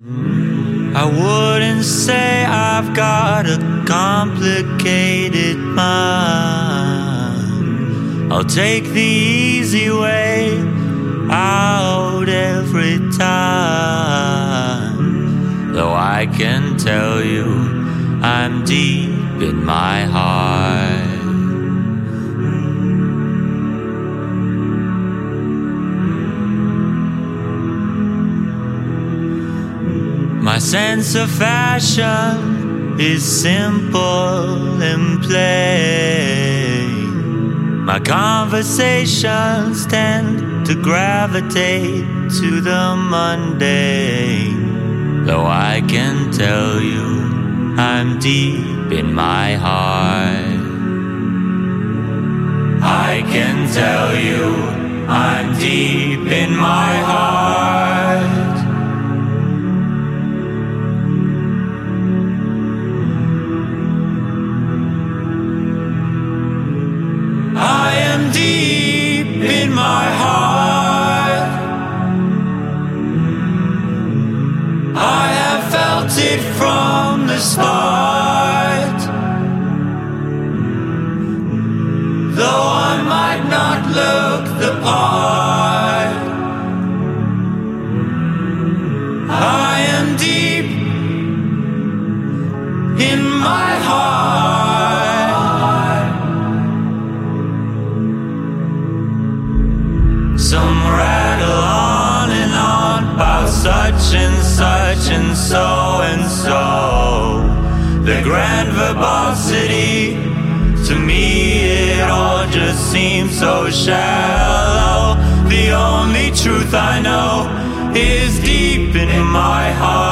I wouldn't say I've got a complicated mind. I'll take the easy way out every time. Though I can tell you I'm deep in my heart. My sense of fashion is simple and plain. My conversations tend to gravitate to the mundane. Though I can tell you I'm deep in my heart. I can tell you I'm deep in my heart. I am deep in my heart. I have felt it from the start. Though I might not look the part, I am deep in my heart. Some rattle on and on about such and such and so and so. The grand verbosity, to me it all just seems so shallow. The only truth I know is deep in my heart.